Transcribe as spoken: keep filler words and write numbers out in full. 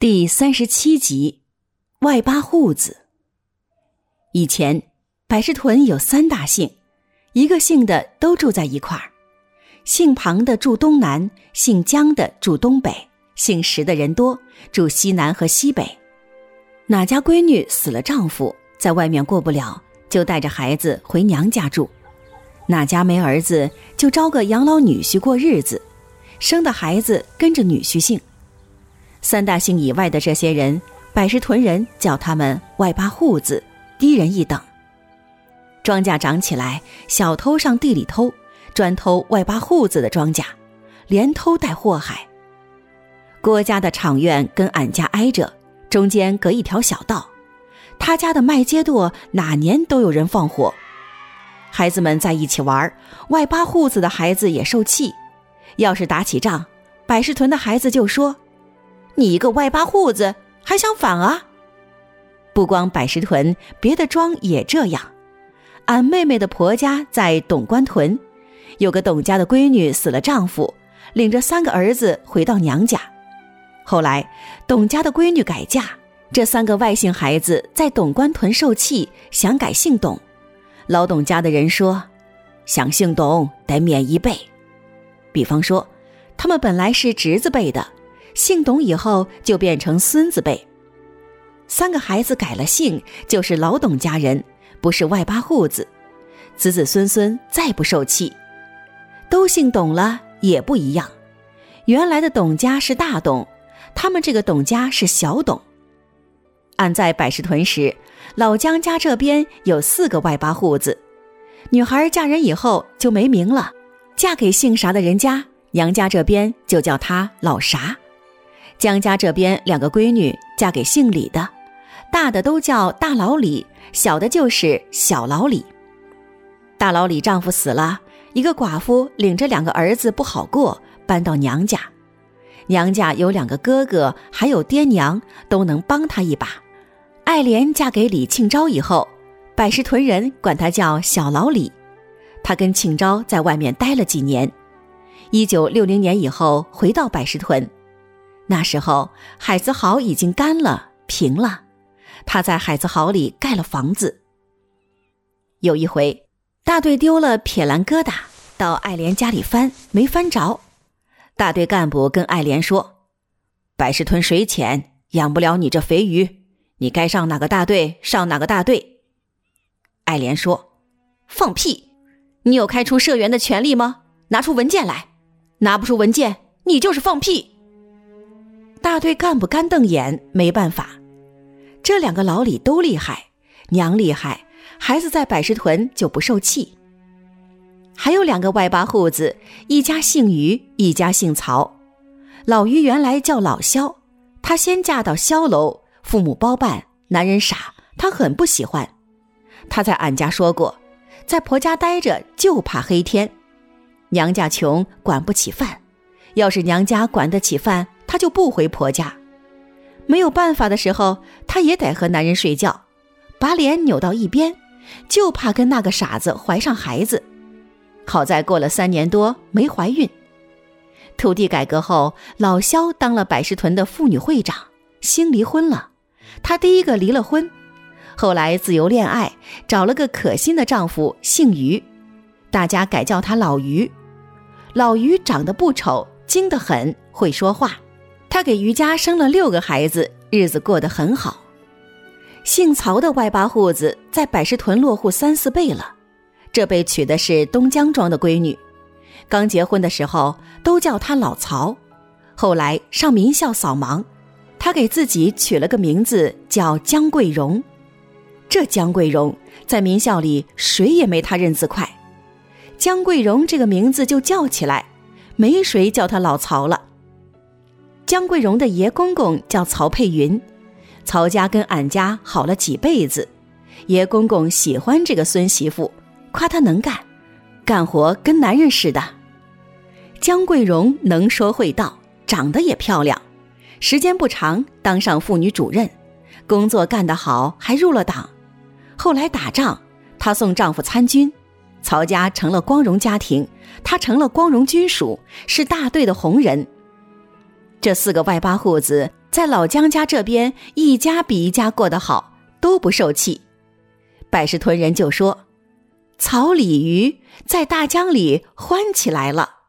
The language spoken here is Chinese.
第三十七集，外八户子。以前百事屯有三大姓，一个姓的都住在一块儿，姓庞的住东南，姓姜的住东北，姓石的人多，住西南和西北。哪家闺女死了丈夫，在外面过不了，就带着孩子回娘家住，哪家没儿子，就招个养老女婿过日子，生的孩子跟着女婿姓。三大姓以外的这些人，百事屯人叫他们外八户子，低人一等。庄稼长起来，小偷上地里偷，专偷外八户子的庄稼，连偷带祸害。郭家的场院跟俺家挨着，中间隔一条小道，他家的麦秸垛哪年都有人放火。孩子们在一起玩，外八户子的孩子也受气，要是打起仗，百事屯的孩子就说：你一个外八户子还想反啊？不光百事屯，别的庄也这样。俺妹妹的婆家在董官屯，有个董家的闺女死了丈夫，领着三个儿子回到娘家。后来董家的闺女改嫁，这三个外姓孩子在董官屯受气，想改姓董。老董家的人说，想姓董得免一辈。比方说他们本来是侄子辈的，姓董以后就变成孙子辈。三个孩子改了姓，就是老董家人，不是外八户子，子子孙孙再不受气。都姓董了也不一样，原来的董家是大董，他们这个董家是小董。俺在百事屯时，老姜家这边有四个外八户子，女孩嫁人以后就没名了，嫁给姓啥的人家，娘家这边就叫她老啥。姜家这边两个闺女嫁给姓李的，大的都叫大老李，小的就是小老李。大老李丈夫死了，一个寡妇领着两个儿子不好过，搬到娘家。娘家有两个哥哥，还有爹娘，都能帮她一把。爱莲嫁给李庆昭以后，百事屯人管她叫小老李。她跟庆昭在外面待了几年，一九六零年以后回到百事屯。那时候海子豪已经干了平了，他在海子豪里盖了房子。有一回大队丢了撇栏疙瘩，到爱莲家里翻，没翻着。大队干部跟爱莲说，百事屯水浅，养不了你这肥鱼，你该上哪个大队上哪个大队。爱莲说，放屁，你有开除社员的权利吗？拿出文件来，拿不出文件你就是放屁。大队干部干瞪眼，没办法。这两个老李都厉害，娘厉害，孩子在百事屯就不受气。还有两个外八户子，一家姓于，一家姓曹。老于原来叫老萧，她先嫁到萧楼，父母包办，男人傻，她很不喜欢。她在俺家说过，在婆家待着就怕黑天，娘家穷，管不起饭，要是娘家管得起饭，她就不回婆家。没有办法的时候，她也得和男人睡觉，把脸扭到一边，就怕跟那个傻子怀上孩子。好在过了三年多没怀孕。土地改革后，老萧当了百事屯的妇女会长，兴离婚了，她第一个离了婚。后来自由恋爱，找了个可心的丈夫，姓于，大家改叫他老于。老于长得不丑，精得很，会说话。他给于家生了六个孩子，日子过得很好。姓曹的外八户子在百事屯落户三四辈了，这辈娶的是东江庄的闺女，刚结婚的时候都叫她老曹，后来上民校扫盲，她给自己取了个名字叫江桂荣。这江桂荣在民校里谁也没她认字快，江桂荣这个名字就叫起来，没谁叫她老曹了。江桂荣的爷公公叫曹佩云，曹家跟俺家好了几辈子，爷公公喜欢这个孙媳妇，夸她能干，干活跟男人似的。江桂荣能说会道，长得也漂亮，时间不长当上妇女主任，工作干得好，还入了党。后来打仗，她送丈夫参军，曹家成了光荣家庭，她成了光荣军属，是大队的红人。这四个外八户子在老姜家这边一家比一家过得好，都不受气。百事屯人就说，草鲤鱼在大江里欢起来了。